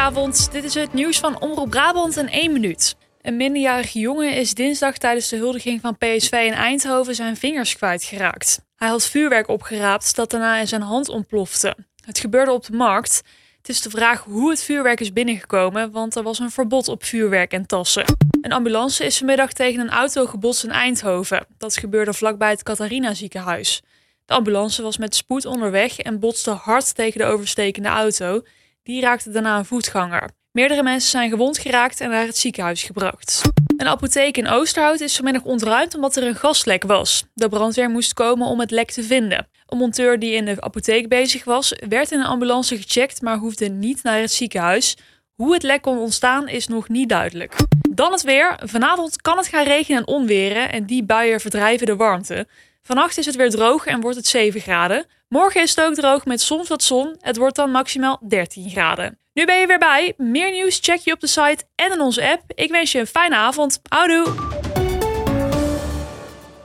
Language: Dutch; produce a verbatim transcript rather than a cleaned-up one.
Goedenavond, dit is het nieuws van Omroep Brabant in één minuut. Een minderjarige jongen is dinsdag tijdens de huldiging van P S V in Eindhoven zijn vingers kwijtgeraakt. Hij had vuurwerk opgeraapt dat daarna in zijn hand ontplofte. Het gebeurde op de markt. Het is de vraag hoe het vuurwerk is binnengekomen, want er was een verbod op vuurwerk en tassen. Een ambulance is vanmiddag tegen een auto gebotst in Eindhoven. Dat gebeurde vlakbij het Catharina ziekenhuis. De ambulance was met spoed onderweg en botste hard tegen de overstekende auto. Die raakte daarna een voetganger. Meerdere mensen zijn gewond geraakt en naar het ziekenhuis gebracht. Een apotheek in Oosterhout is vanmiddag ontruimd omdat er een gaslek was. De brandweer moest komen om het lek te vinden. Een monteur die in de apotheek bezig was, werd in een ambulance gecheckt, maar hoefde niet naar het ziekenhuis. Hoe het lek kon ontstaan is nog niet duidelijk. Dan het weer. Vanavond kan het gaan regenen en onweren en die buien verdrijven de warmte. Vannacht is het weer droog en wordt het zeven graden. Morgen is het ook droog met soms wat zon. Het wordt dan maximaal dertien graden. Nu ben je weer bij. Meer nieuws check je op de site en in onze app. Ik wens je een fijne avond. Houdoe!